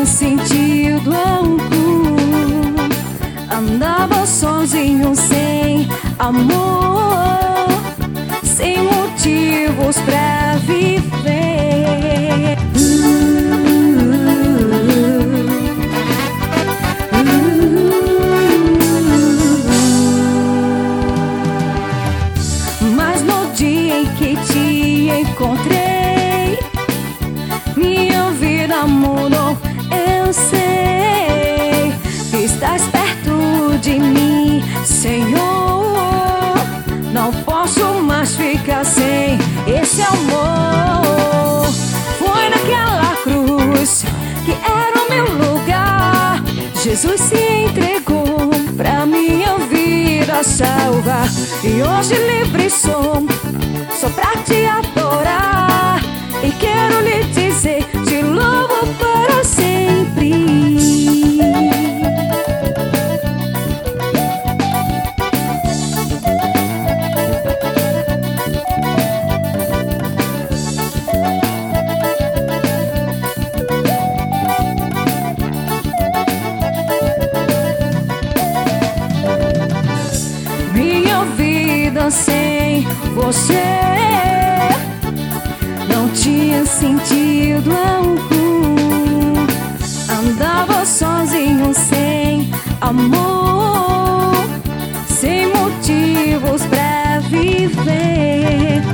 tinha sentido algum. Andava sozinho, sem amor, sem motivos pra viver. Mas no dia em que te encontrei, minha vida mudou, eu sei. Estás perto de mim, Senhor. Não posso mais ficar sem esse amor. Foi naquela cruz que era o meu lugar. Jesus se entregou pra minha vida salvar. E hoje livre sou, só pra te adorar. E quero lhe dizer, te louvo para sempre. Minha vida sem você não tinha sentido algum. Andava sozinho, sem amor, sem motivos pra viver.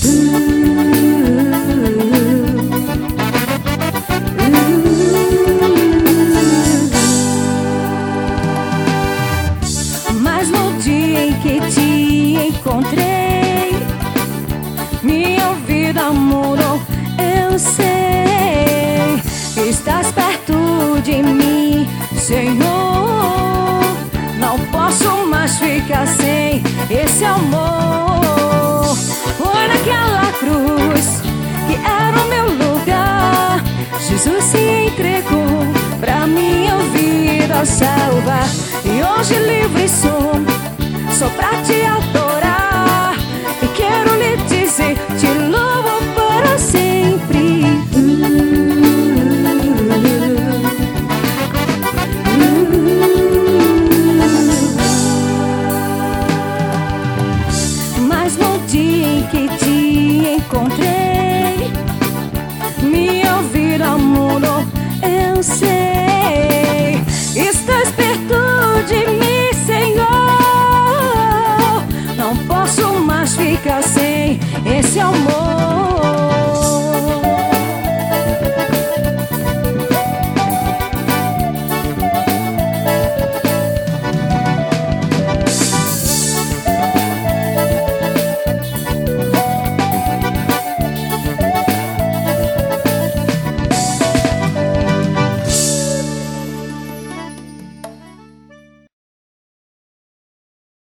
Mas no dia em que te encontrei, minha vida mudou, eu sei. Estás perto de mim, Senhor. Não posso mais ficar sem esse amor. Foi naquela cruz que era o meu lugar. Jesus se entregou pra minha vida salvar. E hoje livre sou, só pra te adorar. E quero lhe dizer, te louvo para sempre. Mas no dia em que te encontrei, minha vida mudou, eu sei.